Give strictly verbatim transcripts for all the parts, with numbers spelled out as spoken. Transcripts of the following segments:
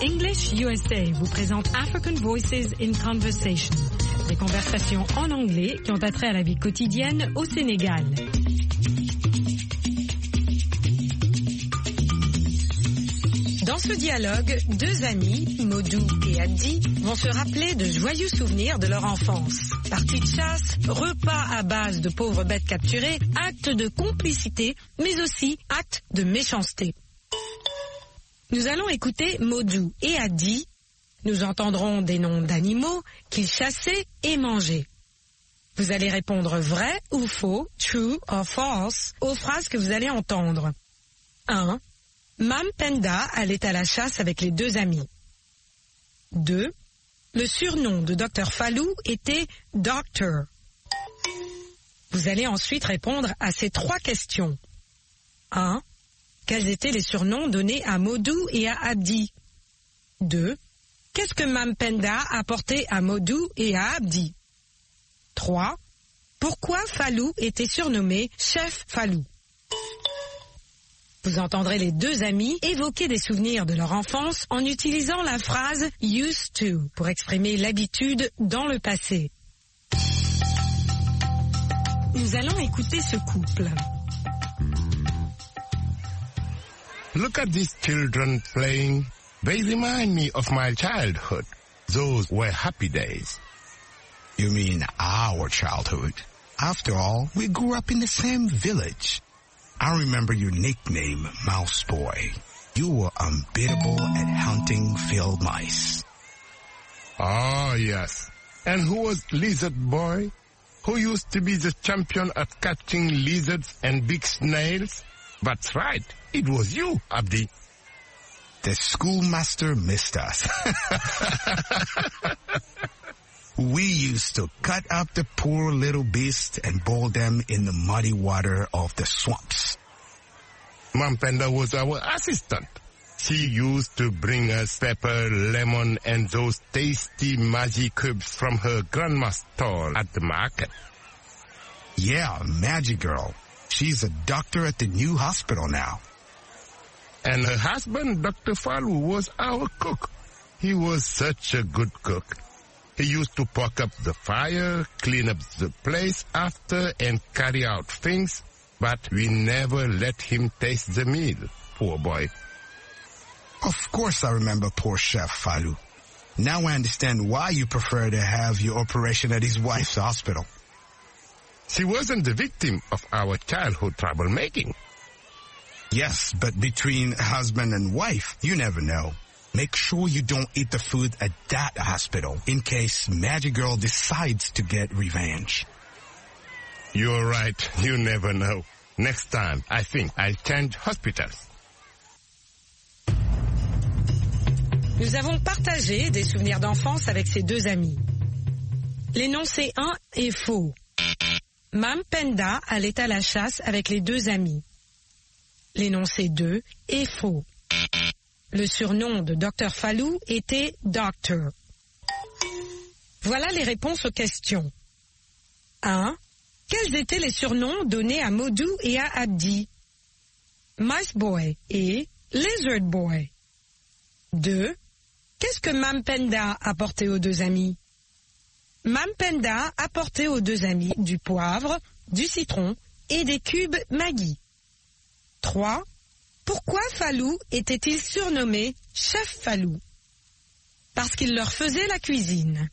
English U S A vous présente African Voices in Conversation, des conversations en anglais qui ont attrait à la vie quotidienne au Sénégal. Dans ce dialogue, deux amis, Modou et Abdi, vont se rappeler de joyeux souvenirs de leur enfance. Parties de chasse, repas à base de pauvres bêtes capturées, actes de complicité, mais aussi actes de méchanceté. Nous allons écouter Modou et Abdi. Nous entendrons des noms d'animaux qu'ils chassaient et mangeaient. Vous allez répondre vrai ou faux, true or false, aux phrases que vous allez entendre. un. Mam Penda allait à la chasse avec les deux amis. deux. Le surnom de docteur Fallou était Doctor. Vous allez ensuite répondre à ces trois questions. un. Quels étaient les surnoms donnés à Modou et à Abdi? deux. Qu'est-ce que Mam Penda apportait à Modou et à Abdi? trois. Pourquoi Fallou était surnommé Chef Fallou? Vous entendrez les deux amis évoquer des souvenirs de leur enfance en utilisant la phrase « used to » pour exprimer l'habitude dans le passé. Nous allons écouter ce couple. Look at these children playing. They remind me of my childhood. Those were happy days. You mean our childhood? After all, we grew up in the same village. I remember your nickname, Mouse Boy. You were unbeatable at hunting field mice. Oh, yes. And who was Lizard Boy? Who used to be the champion at catching lizards and big snails? That's right. It was you, Abdi. The schoolmaster missed us. We used to cut up the poor little beasts and boil them in the muddy water of the swamps. Mam Penda was our assistant. She used to bring us pepper, lemon, and those tasty magic cubes from her grandma's stall at the market. Yeah, Magic Girl. She's a doctor at the new hospital now. And her husband, Doctor Fallou, was our cook. He was such a good cook. He used to poke up the fire, clean up the place after, and carry out things, but we never let him taste the meal, poor boy. Of course I remember poor Chef Fallou. Now I understand why you prefer to have your operation at his wife's hospital. She wasn't the victim of our childhood troublemaking. Yes, but between husband and wife, you never know. Make sure you don't eat the food at that hospital in case Magic Girl decides to get revenge. You're right. You never know. Next time, I think I'll change hospitals. Nous avons partagé des souvenirs d'enfance avec ces deux amis. L'énoncé un est faux. Mam Penda allait à la chasse avec les deux amis. L'énoncé deux est faux. Le surnom de docteur Fallou était Doctor. Voilà les réponses aux questions. un. Quels étaient les surnoms donnés à Modou et à Abdi? Mice Boy et Lizard Boy. deux. Qu'est-ce que Mam Penda apportait aux deux amis? Mam Penda apportait aux deux amis du poivre, du citron et des cubes Maggi. trois. Pourquoi Fallou était-il surnommé Chef Fallou? Parce qu'il leur faisait la cuisine.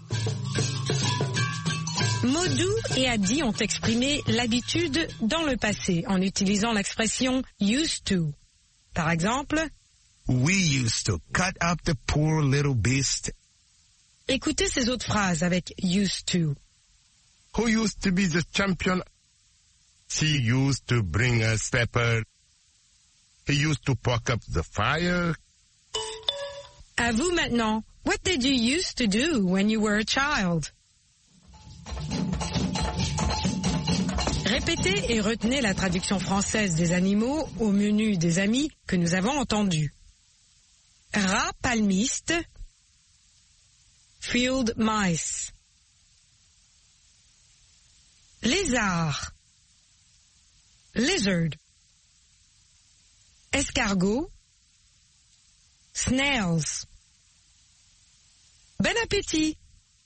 Modou et Abdi ont exprimé l'habitude dans le passé en utilisant l'expression « used to ». Par exemple, « We used to cut up the poor little beast ». Écoutez ces autres phrases avec « used to ». Who used to be the champion? She used to bring us pepper. He used to poke up the fire. À vous maintenant. What did you used to do when you were a child? Répétez et retenez la traduction française des animaux au menu des amis que nous avons entendu. Rat palmiste, field mice. Lézard, lizard. Escargot, snails. Bon appétit!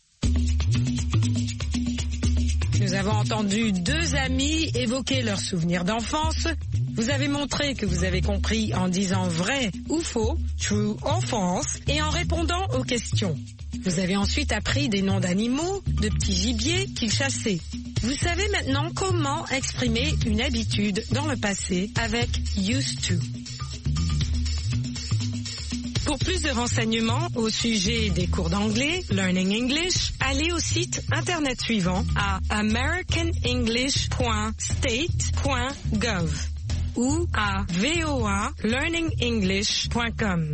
Nous avons entendu deux amis évoquer leurs souvenirs d'enfance. Vous avez montré que vous avez compris en disant vrai ou faux, true or false, et en répondant aux questions. Vous avez ensuite appris des noms d'animaux, de petits gibiers qu'ils chassaient. Vous savez maintenant comment exprimer une habitude dans le passé avec used to. Pour plus de renseignements au sujet des cours d'anglais, Learning English, allez au site internet suivant à american english point state point gov ou à v o a learning english point com.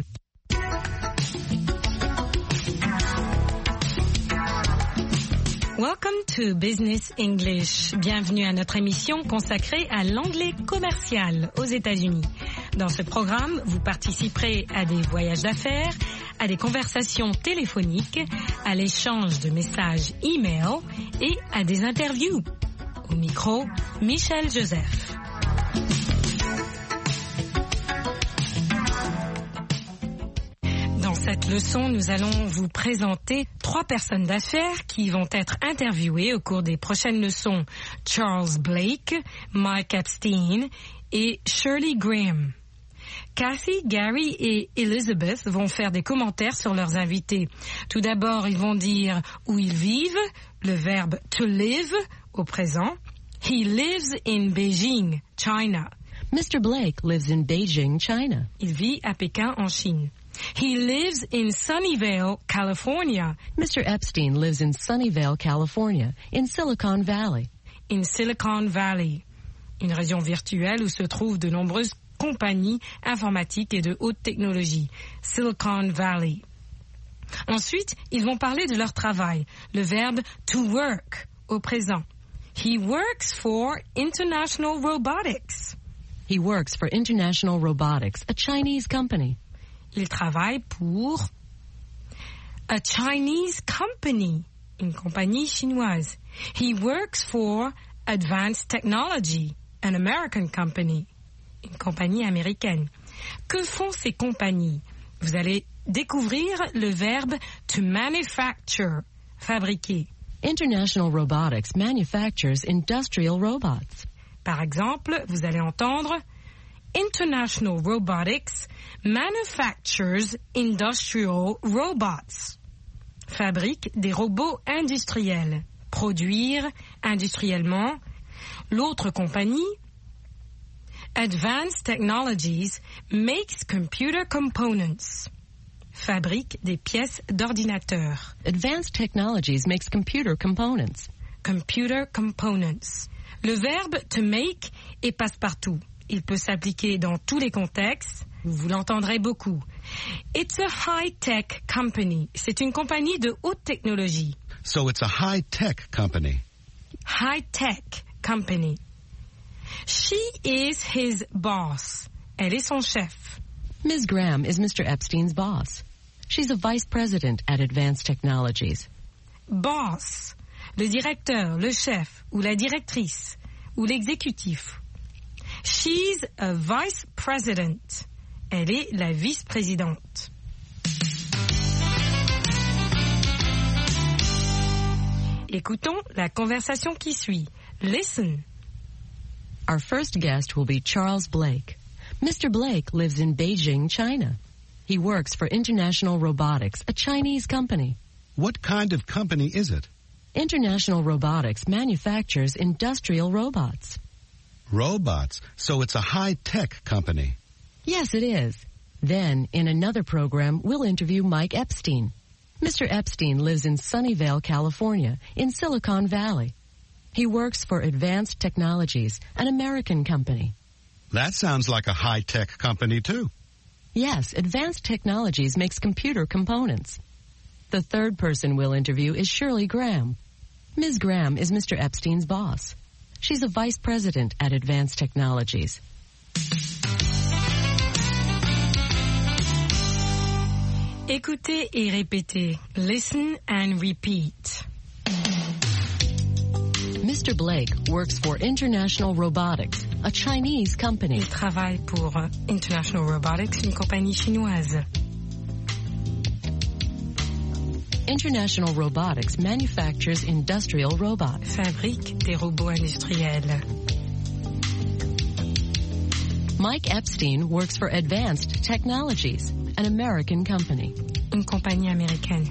Welcome to Business English. Bienvenue à notre émission consacrée à l'anglais commercial aux États-Unis. Dans ce programme, vous participerez à des voyages d'affaires, à des conversations téléphoniques, à l'échange de messages e-mail et à des interviews. Au micro, Michel Joseph. Dans cette leçon, nous allons vous présenter trois personnes d'affaires qui vont être interviewées au cours des prochaines leçons. Charles Blake, Mike Epstein et Shirley Graham. Kathy, Gary et Elizabeth vont faire des commentaires sur leurs invités. Tout d'abord, ils vont dire où ils vivent, le verbe to live au présent. He lives in Beijing, China. Mister Blake lives in Beijing, China. Il vit à Pékin, en Chine. He lives in Sunnyvale, California. Mister Epstein lives in Sunnyvale, California, in Silicon Valley. In Silicon Valley, une région virtuelle où se trouvent de nombreuses compagnies informatiques et de haute technologie. Silicon Valley. Ensuite, ils vont parler de leur travail, le verbe to work au présent. He works for International Robotics. He works for International Robotics, a Chinese company. Il travaille pour a Chinese company, une compagnie chinoise. He works for Advanced Technology, an American company, une compagnie américaine. Que font ces compagnies? Vous allez découvrir le verbe to manufacture, fabriquer. International Robotics manufactures industrial robots. Par exemple, vous allez entendre International Robotics manufactures industrial robots. Fabrique des robots industriels. Produire industriellement. L'autre compagnie, Advanced Technologies, makes computer components. Fabrique des pièces d'ordinateur. Advanced Technologies makes computer components. Computer components. Le verbe to make est passe-partout. Il peut s'appliquer dans tous les contextes. Vous l'entendrez beaucoup. It's a high-tech company. C'est une compagnie de haute technologie. So it's a high-tech company. High-tech company. She is his boss. Elle est son chef. Miz Graham is Mister Epstein's boss. She's a vice president at Advanced Technologies. Boss, le directeur, le chef, ou la directrice, ou l'exécutif. She's a vice president. Elle est la vice-présidente. Écoutons la conversation qui suit. Listen. Our first guest will be Charles Blake. Mister Blake lives in Beijing, China. He works for International Robotics, a Chinese company. What kind of company is it? International Robotics manufactures industrial robots. Robots. So it's a high-tech company. Yes, it is. Then, in another program, we'll interview Mike Epstein. Mister Epstein lives in Sunnyvale, California, in Silicon Valley. He works for Advanced Technologies, an American company. That sounds like a high-tech company, too. Yes, Advanced Technologies makes computer components. The third person we'll interview is Shirley Graham. Miz Graham is Mister Epstein's boss. She's a vice president at Advanced Technologies. Écoutez et répétez. Listen and repeat. Mister Blake works for International Robotics, a Chinese company. Il travaille pour International Robotics, une compagnie chinoise. International Robotics manufactures industrial robots. Fabrique des robots industriels. Mike Epstein works for Advanced Technologies, an American company. Une compagnie américaine.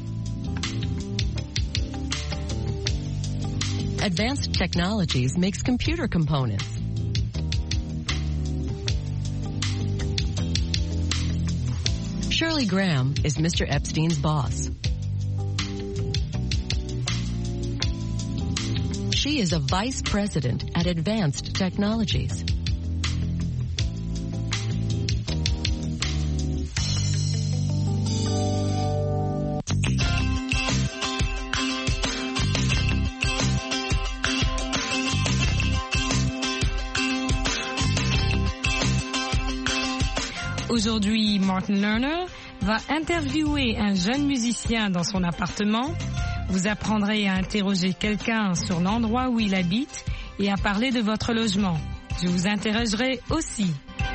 Advanced Technologies makes computer components. Shirley Graham is Mister Epstein's boss. She is a vice president at Advanced Technologies. Aujourd'hui, Martin Lerner va interviewer un jeune musicien dans son appartement. Vous apprendrez à interroger quelqu'un sur l'endroit où il habite et à parler de votre logement. Je vous interrogerai aussi.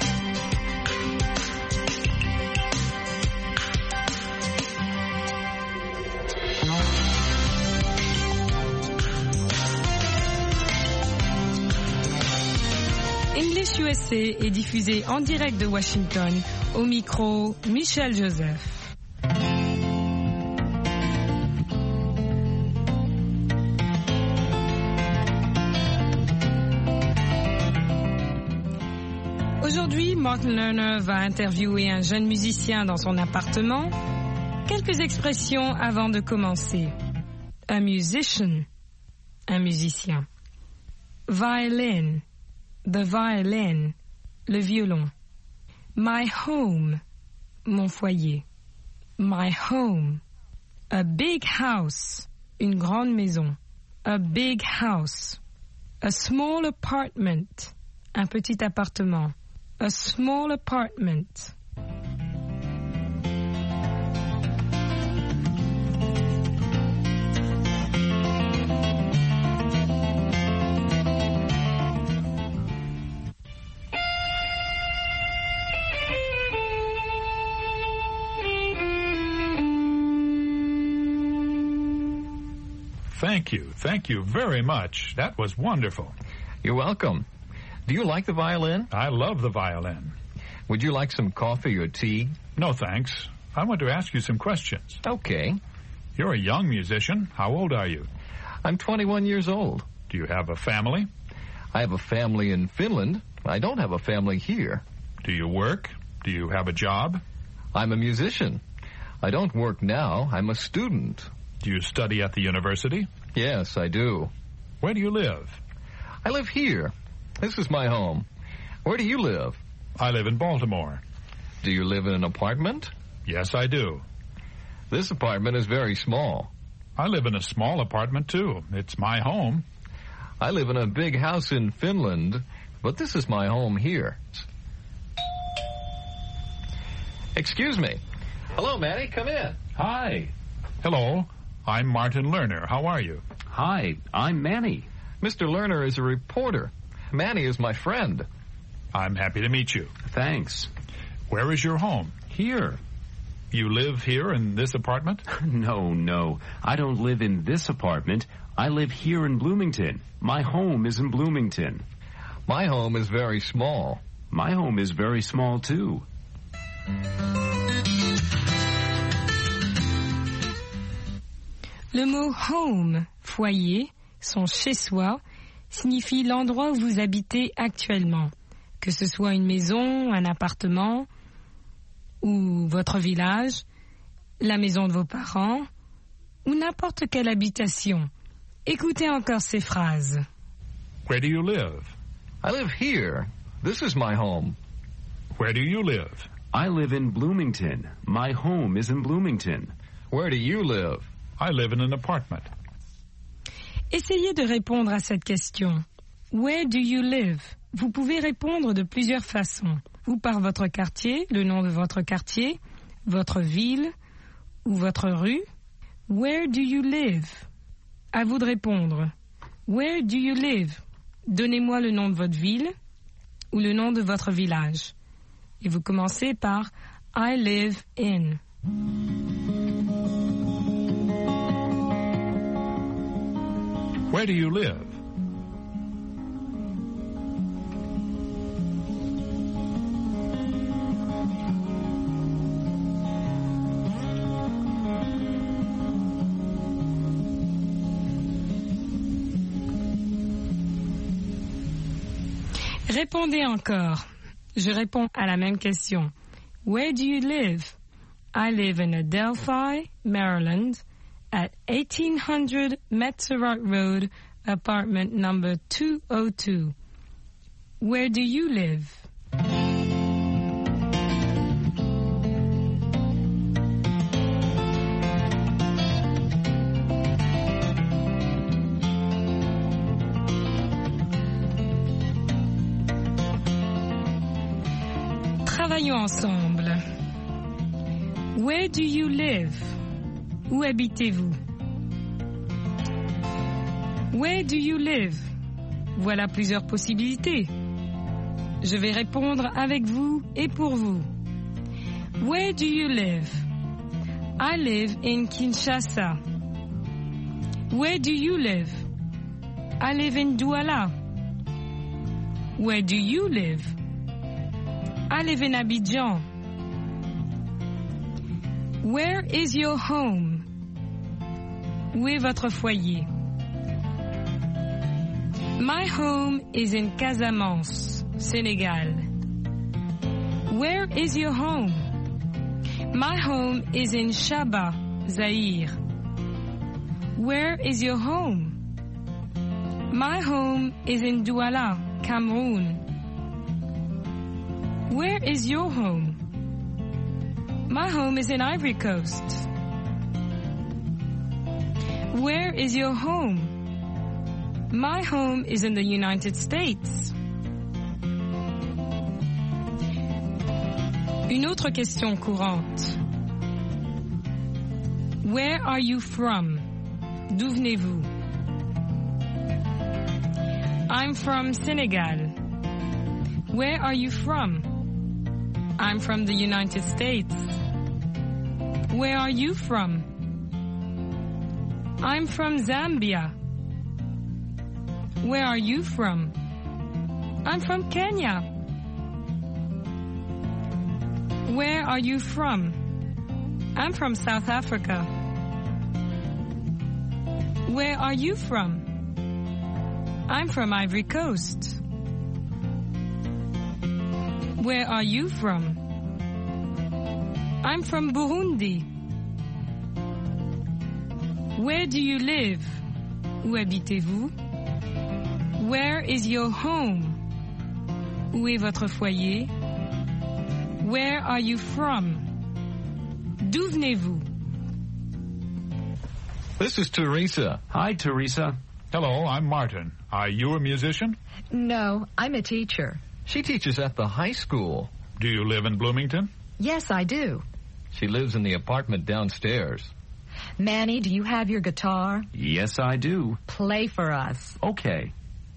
English U S A est diffusé en direct de Washington. Au micro, Michel Joseph. Aujourd'hui, Martin Lerner va interviewer un jeune musicien dans son appartement. Quelques expressions avant de commencer. A musician, un musicien. Violin, the violin, le violon. My home, mon foyer. My home. A big house, une grande maison. A big house. A small apartment, un petit appartement. A small apartment. Thank you. Thank you very much. That was wonderful. You're welcome. Do you like the violin? I love the violin. Would you like some coffee or tea? No, thanks. I want to ask you some questions. Okay. You're a young musician. How old are you? I'm twenty-one years old. Do you have a family? I have a family in Finland. I don't have a family here. Do you work? Do you have a job? I'm a musician. I don't work now. I'm a student. Do you study at the university? Yes, I do. Where do you live? I live here. This is my home. Where do you live? I live in Baltimore. Do you live in an apartment? Yes, I do. This apartment is very small. I live in a small apartment, too. It's my home. I live in a big house in Finland, but this is my home here. Excuse me. Hello, Manny. Come in. Hi. Hello. I'm Martin Lerner. How are you? Hi, I'm Manny. Mister Lerner is a reporter. Manny is my friend. I'm happy to meet you. Thanks. Where is your home? Here. You live here in this apartment? No, no. I don't live in this apartment. I live here in Bloomington. My home is in Bloomington. My home is very small. My home is very small, too. Le mot home, foyer, son chez-soi, signifie l'endroit où vous habitez actuellement, que ce soit une maison, un appartement ou votre village, la maison de vos parents ou n'importe quelle habitation. Écoutez encore ces phrases. Where do you live? I live here. This is my home. Where do you live? I live in Bloomington. My home is in Bloomington. Where do you live? I live in an apartment. Essayez de répondre à cette question. Where do you live? Vous pouvez répondre de plusieurs façons. Ou par votre quartier, le nom de votre quartier, votre ville ou votre rue. Where do you live? À vous de répondre. Where do you live? Donnez-moi le nom de votre ville ou le nom de votre village. Et vous commencez par I live in. Where do you live? Répondez encore. Je réponds à la même question. Where do you live? I live in Adelphi, Maryland, at eighteen hundred Metzerott Road, apartment number two oh two. Where do you live? Travaillons ensemble. Where do you live? Où habitez-vous? Where do you live? Voilà plusieurs possibilités. Je vais répondre avec vous et pour vous. Where do you live? I live in Kinshasa. Where do you live? I live in Douala. Where do you live? I live in Abidjan. Where is your home? Où est votre foyer? My home is in Casamance, Senegal. Where is your home? My home is in Shaba, Zaire. Where is your home? My home is in Douala, Cameroon. Where is your home? My home is in Ivory Coast. Where is your home? My home is in the United States. Une autre question courante. Where are you from? D'où venez-vous? I'm from Senegal. Where are you from? I'm from the United States. Where are you from? I'm from Zambia. Where are you from? I'm from Kenya. Where are you from? I'm from South Africa. Where are you from? I'm from Ivory Coast. Where are you from? I'm from Burundi. Where do you live? Où habitez-vous? Where is your home? Où est votre foyer? Where are you from? D'où venez-vous? This is Teresa. Hi, Teresa. Hello, I'm Martin. Are you a musician? No, I'm a teacher. She teaches at the high school. Do you live in Bloomington? Yes, I do. She lives in the apartment downstairs. Manny, do you have your guitar? Yes, I do. Play for us. Okay.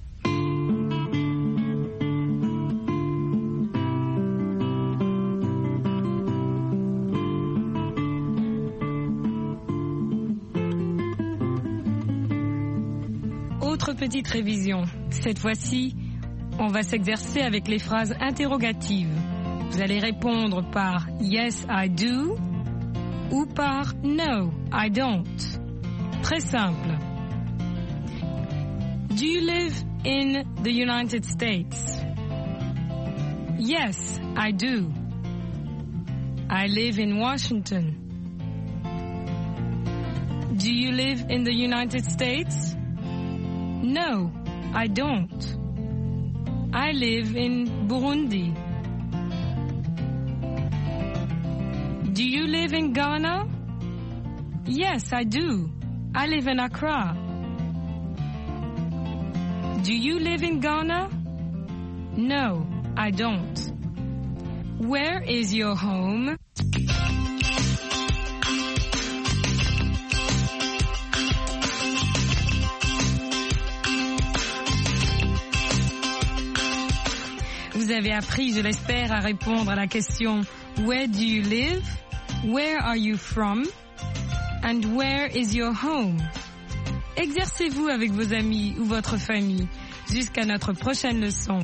Autre petite révision. Cette fois-ci, on va s'exercer avec les phrases interrogatives. Vous allez répondre par Yes, I do ou par No, I don't. Très simple. Do you live in the United States? Yes, I do. I live in Washington. Do you live in the United States? No, I don't. I live in Burundi. Do you live in Ghana? Yes, I do. I live in Accra. Do you live in Ghana? No, I don't. Where is your home? Vous avez appris, je l'espère, à répondre à la question Where do you live? Where are you from? And where is your home? exercez-vous avec vos amis ou votre famille. Jusqu'à notre prochaine leçon.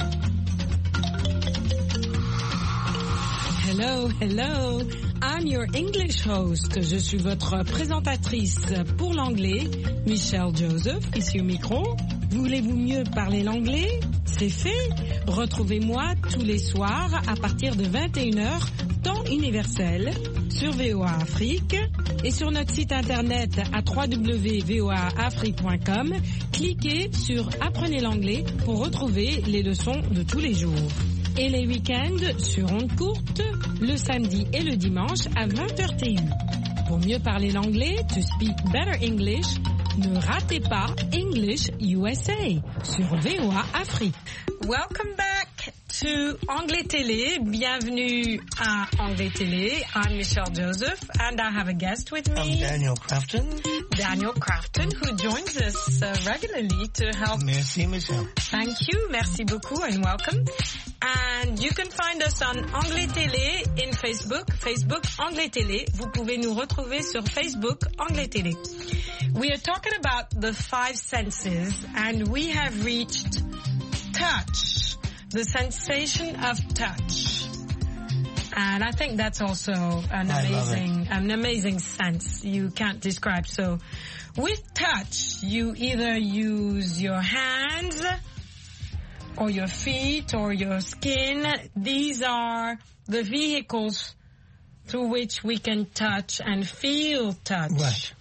Hello, hello. I'm your English host. Je suis votre présentatrice pour l'anglais, Michelle Joseph, ici au micro. Voulez-vous mieux parler l'anglais? C'est fait. Retrouvez-moi tous les soirs à partir de vingt et une heures, temps universel, sur V O A Afrique et sur notre site internet à w w w point v o a afrique point com. Cliquez sur Apprenez l'anglais pour retrouver les leçons de tous les jours. Et les week-ends sur ondes courtes, le samedi et le dimanche à vingt heures T U. Pour mieux parler l'anglais, to speak better English, ne ratez pas English U S A sur V O A Afrique. Welcome back to Anglais Télé. Bienvenue à Anglais Télé. I'm Michelle Joseph and I have a guest with me. I'm Daniel Crafton. Daniel Crafton, who joins us uh, regularly to help. Merci, Michelle. Thank you. Merci beaucoup and welcome. And you can find us on Anglais Télé in Facebook. Facebook Anglais Télé. Vous pouvez nous retrouver sur Facebook Anglais Télé. We are talking about the five senses and we have reached touch, the sensation of touch. And I think that's also an I amazing, an amazing sense you can't describe. So with touch, you either use your hands or your feet or your skin. These are the vehicles through which we can touch and feel touch. Right.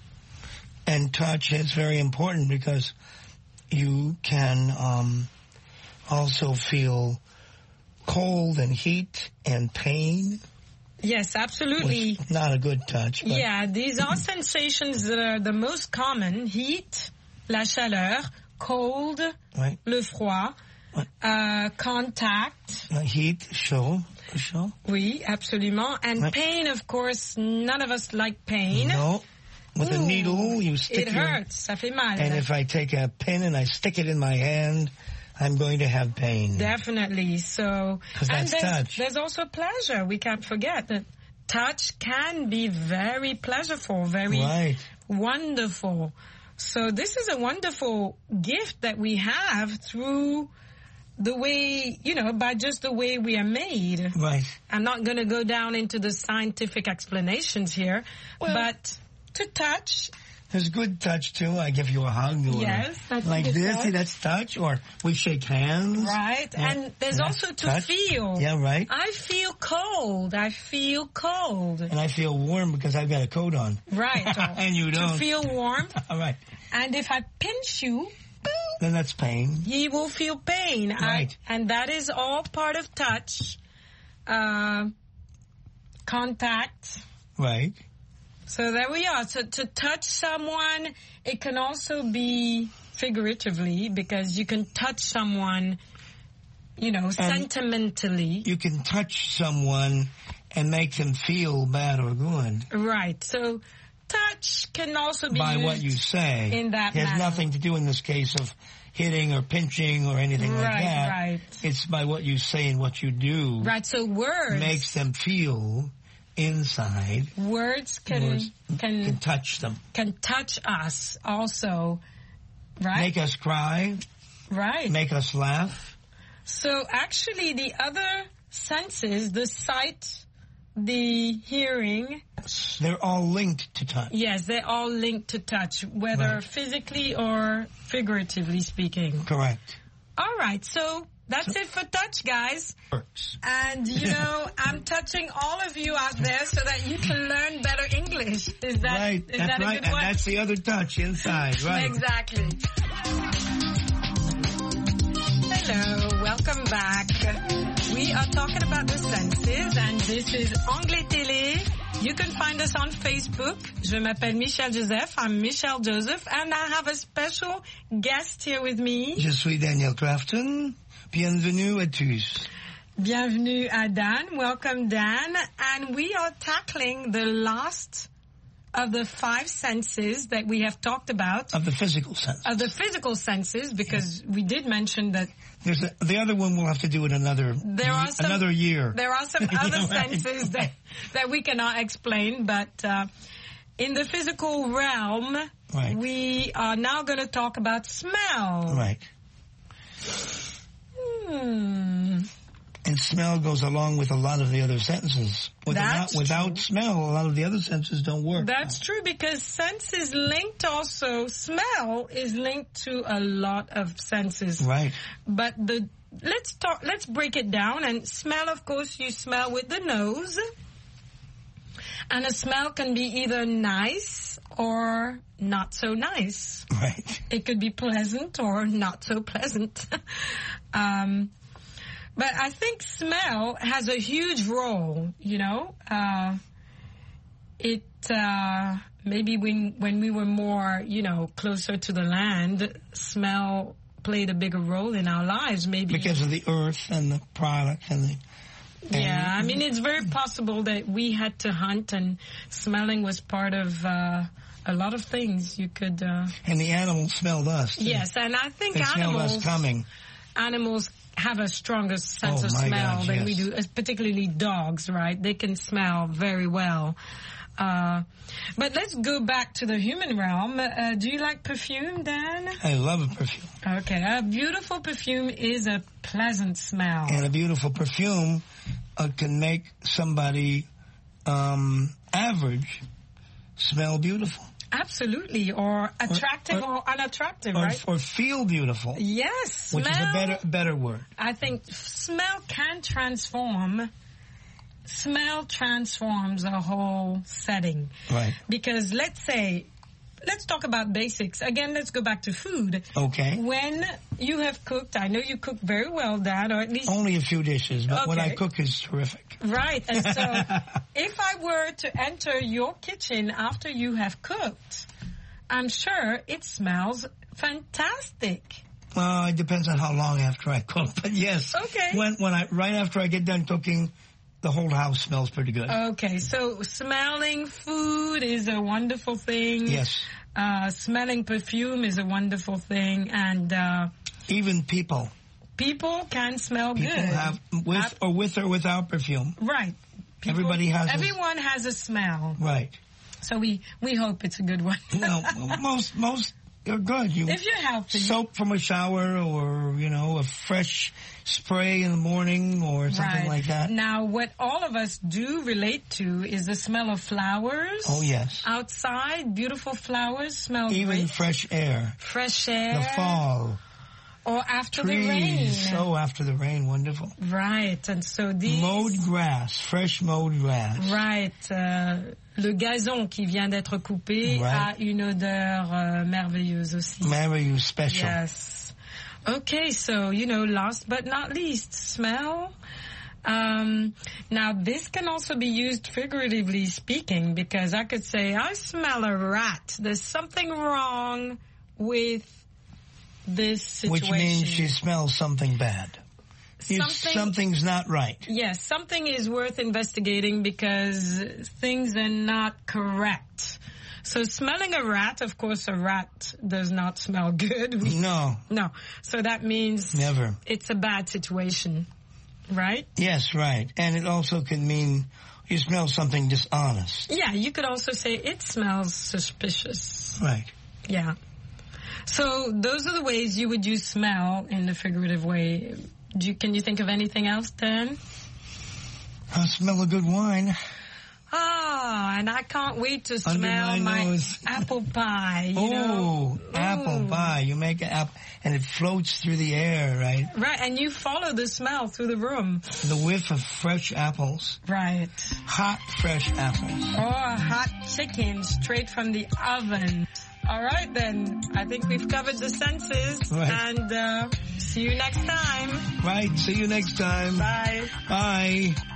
And touch is very important because you can um, also feel cold and heat and pain. Yes, absolutely. Which is not a good touch. But yeah, these are sensations that are the most common. Heat, la chaleur, cold, right. le froid, right. uh, contact. Uh, heat, chaud, chaud. Oui, absolument. And right. pain, of course, none of us like pain. No. With Ooh, a needle, you stick it your... It hurts, ça fait mal. And if I take a pin and I stick it in my hand, I'm going to have pain. Definitely. So, because that's there's, touch. There's also pleasure. We can't forget that touch can be very pleasurable, very right. wonderful. So this is a wonderful gift that we have through the way, you know, by just the way we are made. Right. I'm not going to go down into the scientific explanations here, well, but to touch. There's good touch too. I give you a hug. Or yes, that's like good this. touch. See, that's touch. Or we shake hands. Right. Yeah. And there's also to touch. feel. Yeah, right. I feel cold. I feel cold. And I feel warm because I've got a coat on. Right. And you don't. To feel warm. All right. And if I pinch you, then that's pain. You will feel pain. Right. I, and that is all part of touch. Uh, contact. Right. So there we are. So to touch someone, it can also be figuratively because you can touch someone, you know, and sentimentally. You can touch someone and make them feel bad or good. Right. So touch can also be by used what you say. In that it has manner. Nothing to do in this case of hitting or pinching or anything right, like that. Right. It's by what you say and what you do. Right. So words makes them feel inside. Words can words can can touch them. Can touch us also. Right. Make us cry. Right. Make us laugh. So actually, the other senses, the sight, the hearing, they're all linked to touch. Yes, they're all linked to touch, whether right. physically or figuratively speaking. Correct. All right, so that's so, it for touch, guys. Works. And, you know, I'm touching all of you out there so that you can learn better English. Is that, right. is that's that a right. good And one? that's the other touch inside, right? Exactly. Hello, welcome back. We are talking about the senses, and this is Anglais Télé. You can find us on Facebook. Je m'appelle Michelle Joseph. I'm Michelle Joseph, and I have a special guest here with me. Je suis Daniel Crafton. Bienvenue à tous. Bienvenue à Dan. Welcome, Dan. And we are tackling the last of the five senses that we have talked about. Of the physical sense. Of the physical senses, because yeah. we did mention that. There's a, the other one we'll have to do it another, there are some, another year. There are some other right. senses that, that we cannot explain, but, uh, in the physical realm, right. we are now going to talk about smell. Right. Hmm. And smell goes along with a lot of the other sentences. Without, without smell, a lot of the other senses don't work. That's true, because sense is linked also, smell is linked to a lot of senses. Right. But the let's talk, let's break it down. And smell, of course, you smell with the nose. And a smell can be either nice or not so nice. Right. It could be pleasant or not so pleasant. um, but I think smell has a huge role, you know. Uh, it, uh, maybe when, when we were more, you know, closer to the land, smell played a bigger role in our lives, maybe. Because of the earth and the product and the... Yeah, I mean, it's very possible that we had to hunt, and smelling was part of uh, a lot of things you could... Uh, and the animals smelled us, too. Yes, and I think they animals... smelled us coming. Animals have a stronger sense oh, of smell gosh, than yes. we do, particularly dogs, right? They can smell very well. Uh, but let's go back to the human realm. Uh, do you like perfume, Dan? I love a perfume. Okay, a beautiful perfume is a pleasant smell. And a beautiful perfume uh, can make somebody um, average smell beautiful. Absolutely, or attractive or, or, or unattractive, or, right? Or feel beautiful. Yes, smell. Which is a better better word. I think smell can transform. Smell transforms a whole setting. Right. Because let's say, let's talk about basics. Again, let's go back to food. Okay. When you have cooked, I know you cook very well, Dad, or at least... Only a few dishes, but okay. What I cook is terrific. Right. And so, if I were to enter your kitchen after you have cooked, I'm sure it smells fantastic. Well, it depends on how long after I cook, but yes. Okay. When, when I, right after I get done cooking, the whole house smells pretty good. Okay, so smelling food is a wonderful thing. Yes. Uh, smelling perfume is a wonderful thing, and uh, even people. People can smell people good. People have with have, or with or without perfume. Right. People, Everybody has. Everyone a, has a smell. Right. So we we hope it's a good one. Well, most most. They're good. You if you're healthy. Soap from a shower, or, you know, a fresh spray in the morning, or something right. like that. Now, what all of us do relate to is the smell of flowers. Oh, yes. Outside, beautiful flowers smell Even great. fresh air. Fresh air. The fall. Or after Trees. the rain. So after the rain, wonderful. Right, and so these... Mowed grass, fresh mowed grass. Right. Uh, le gazon qui vient d'être coupé right. a une odeur uh, merveilleuse aussi. Merveilleuse, special. Yes. Okay, so, you know, last but not least, smell. Um, now, this can also be used figuratively speaking, because I could say, I smell a rat. There's something wrong with this situation. Which means she smells something bad. Something, something's not right. Yes, something is worth investigating because things are not correct. So smelling a rat, of course, a rat does not smell good. No. No. So that means never. It's a bad situation, right? Yes, right. And it also can mean you smell something dishonest. Yeah, you could also say it smells suspicious. Right. Yeah. So those are the ways you would use smell in the figurative way. Do you, can you think of anything else, Dan? I smell a good wine. Ah, and I can't wait to Under smell my, my nose. apple pie. You oh, know? apple Ooh. pie. You make an apple, and it floats through the air, right? Right, and you follow the smell through the room. The whiff of fresh apples. Right. Hot, fresh apples. Or hot chicken straight from the oven. All right, then. I think we've covered the senses. Right. And uh, see you next time. Right. See you next time. Bye. Bye.